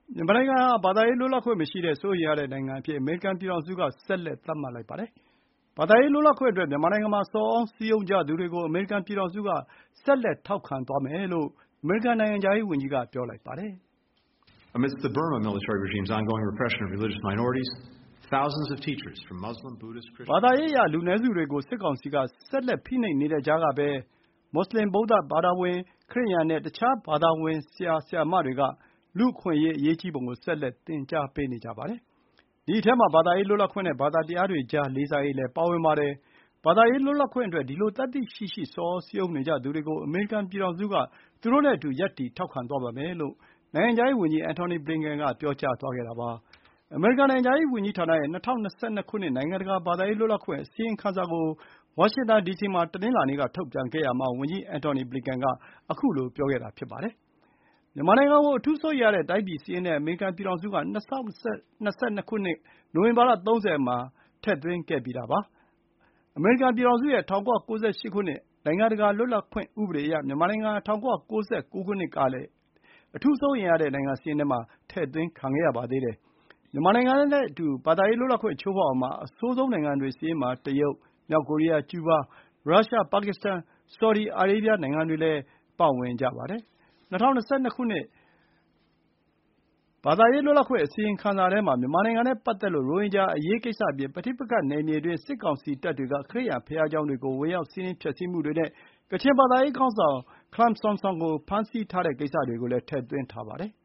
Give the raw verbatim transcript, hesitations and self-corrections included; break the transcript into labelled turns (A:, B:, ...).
A: မြန်မာနိုင်ငံဟာဘာသာရေးလွတ်လပ်ခွင့်မရှိတဲ့စိုးရိမ်ရတဲ့နိုင်ငံအဖြစ်အမေရိကန်ပြည်ထောင်စုကဆက်လက်သတ်မှတ်လိုက်ပါတယ်။ဘာသာရေးလွတ်လပ်ခွင့်အတွက်မြန်မာနိုင်ငံမှာဆော်ဩစည်းရုံးကြသူတွေကိုအမေရိကန်ပြည်ထောင်စုကဆက်လက်ထောက်ခံသွားမယ်လို့အမေရိကန်နိုင်ငံခြားရေးဝန်ကြီးကပြောလိုက်ပါတယ်။
B: Amidst the Burma military regime's ongoing repression of religious minorities, thousands of teachers from Muslim, Buddhist, Christian
A: ဘာသာရေးအရလူနည်းစုတွေကိုစစ်ကောင်စီကဆက်လက်ဖိနှိပ်နေတဲ့ကြားကပဲမွတ်စလင်ဗုဒ္ဓဘာသာဝင်ခရစ်ယာန်နဲ့တခြားဘာသာဝင်ဆရာဆရာမတွေကလူ့အခွင့်အရေးအရေးကြီးပုံကိုဆက်လက်သင်ကြားပေးနေကြပါတယ်။ဒီအထဲမှာဘာသာရေးလွတ်လပ်ခွင့်နဲ့ဘာသာတရားတွေကြားလေးစားရေးလည်းပါဝင်ပါတယ်။ဘာသာရေးလွတ်လပ်ခွင့်အတွက်ဒီလိုသတ္တိရှိရှိဆော်ဩစည်းရုံးနေကြသူတွေကိုအမေရိကန်ပြည်ထောင်စုကသူတို့နဲ့အတူရပ်တည်ထောက်ခံသွားပါမယ်လို့နိုင်ငံခြားရေးဝန်ကြီး Antony Blinken ကပြောကြားသွားခဲ့တာပါ။အမေရိကန်နိုင်ငံခြားရေးဝန်ကြီးဌာနရဲ့၂၀၂၂ ခုနှစ်နိုင်ငံတကာဘာသာရေးလွတ်လပ်ခွင့်အစီရင်ခံစာကိုဝါရှင်တန်ဒီစီမှာတနင်္လာနေ့ကထုတ်ပြန်ခဲ့ရာမှာဝန်ကြီး Antony Blinken ကခုလိုပြောခဲ့တာဖြစ်ပါတယ်။မြန်မာနိုင်ငံကိုအထူးစိုးရိမ်ရတဲ့တိုင်းပြည်စာရင်းထဲအမေရိကန်ပြည်ထောင်စုက၂၀၂၂ ခုနှစ်နိုဝင်ဘာလ၃၀မှာထည့်သွင်းခဲ့ပြီးပါ။အမေရိကန်ပြည်ထောင်စုရဲ့၁၉၉၈ ခုနှစ်နိုင်ငံတကာလွတ်လပ်ခွင့်ဥပဒေအရမြန်မာနိုင်ငံဟာ၁၉၉၉ ခုနှစ်ကလည်းအထူးစိုးရိမ်ရတဲ့နိုင်ငံစာရင်းထဲမှာထည့်သွင်းခံခဲ့ရပါသေးတယ်။မြန်မာနိုင်ငံနဲ့အတူဘာသာရေးလွတ်လပ်ခွင့်ချိုးဖောက်ရာမှာအဆိုးဆုံးနိုင်ငံတွေစာရင်းမှာတရုတ်၊ မြောက်ကိုရီးယား၊ ကျူးဘား၊ ရုရှား၊ ပါကစ္စတန်၊ ဆော်ဒီအာရေဗျနိုင်ငံတွေလည်းပါဝင်ကြပါတယ်။၂၀၂၂ ခုနှစ်ဘာသာရေးလွတ်လပ်ခွင့်အစီရင်ခံစာထဲမှာမြန်မာနိုင်ငံနဲ့ပတ်သက်လို့ရိုဟင်ဂျာအရေးကိစ္စအပြင်ပဋိပက္ခနယ်မြေအတွင်းစစ်ကောင်စီတပ်တွေကခရစ်ယာန်ဘုရားကျောင်းတွေကိုဝင်ရောက်စီးနင်းဖျက်ဆီးမှုတွေနဲ့ကချင်ဘာသာရေးခေါင်းဆောင်ခလမ်ဆမ်ဆွန်ကိုဖမ်းဆီးထားတဲ့ကိစ္စတွေကိုလည်းထည့်သွင်းထားပါတယ်။